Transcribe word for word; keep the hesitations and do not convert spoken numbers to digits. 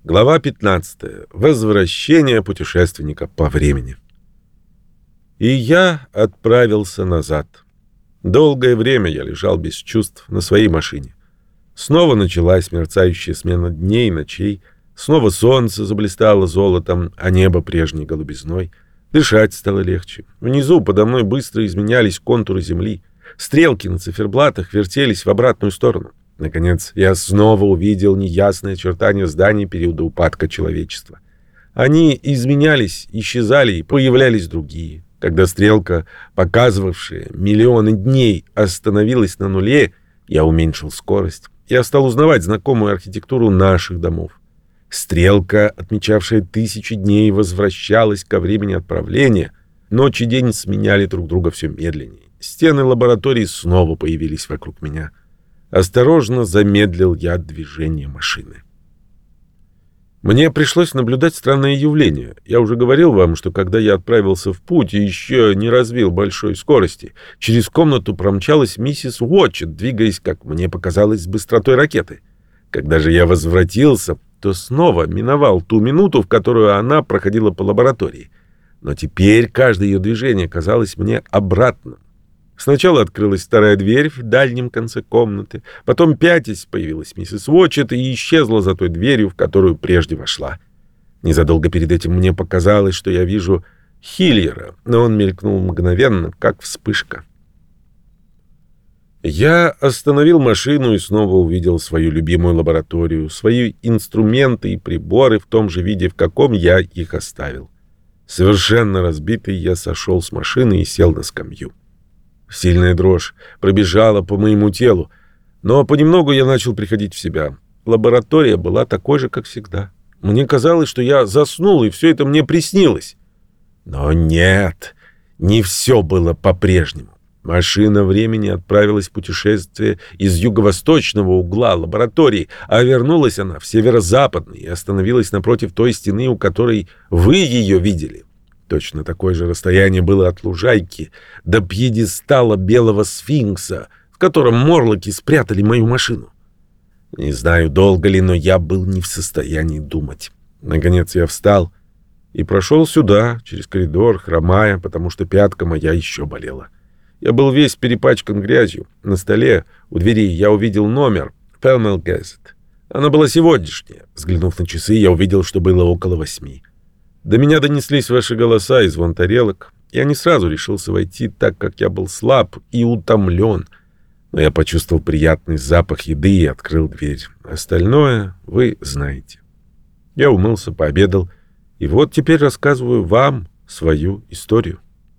Глава пятнадцатая. Возвращение путешественника по времени. И я отправился назад. Долгое время я лежал без чувств на своей машине. Снова началась мерцающая смена дней и ночей. Снова солнце заблистало золотом, а небо прежней голубизной. Дышать стало легче. Внизу подо мной быстро изменялись контуры земли. Стрелки на циферблатах вертелись в обратную сторону. Наконец, я снова увидел неясные очертания зданий периода упадка человечества. Они изменялись, исчезали, и появлялись другие. Когда стрелка, показывавшая миллионы дней, остановилась на нуле, я уменьшил скорость. Я стал узнавать знакомую архитектуру наших домов. Стрелка, отмечавшая тысячи дней, возвращалась ко времени отправления. Ночь и день сменяли друг друга все медленнее. Стены лаборатории снова появились вокруг меня. Осторожно замедлил я движение машины. Мне пришлось наблюдать странное явление. Я уже говорил вам, что когда я отправился в путь и еще не развил большой скорости, через комнату промчалась миссис Уотчет, двигаясь, как мне показалось, с быстротой ракеты. Когда же я возвратился, то снова миновал ту минуту, в которую она проходила по лаборатории. Но теперь каждое ее движение казалось мне обратным. Сначала открылась вторая дверь в дальнем конце комнаты, потом, пятясь, появилась миссис Уотчет и исчезла за той дверью, в которую прежде вошла. Незадолго перед этим мне показалось, что я вижу Хиллера, но он мелькнул мгновенно, как вспышка. Я остановил машину и снова увидел свою любимую лабораторию, свои инструменты и приборы в том же виде, в каком я их оставил. Совершенно разбитый, я сошел с машины и сел на скамью. Сильная дрожь пробежала по моему телу, но понемногу я начал приходить в себя. Лаборатория была такой же, как всегда. Мне казалось, что я заснул, и все это мне приснилось. Но нет, не все было по-прежнему. Машина времени отправилась в путешествие из юго-восточного угла лаборатории, а вернулась она в северо-западный и остановилась напротив той стены, у которой вы ее видели. Точно такое же расстояние было от лужайки до пьедестала белого сфинкса, в котором морлоки спрятали мою машину. Не знаю, долго ли, но я был не в состоянии думать. Наконец я встал и прошел сюда, через коридор, хромая, потому что пятка моя еще болела. Я был весь перепачкан грязью. На столе у двери я увидел номер «Pall Mall Gazette». Она была сегодняшняя. Взглянув на часы, я увидел, что было около восьми. До меня донеслись ваши голоса и звон тарелок. Я не сразу решился войти, так как я был слаб и утомлен. Но я почувствовал приятный запах еды и открыл дверь. Остальное вы знаете. Я умылся, пообедал, и вот теперь рассказываю вам свою историю.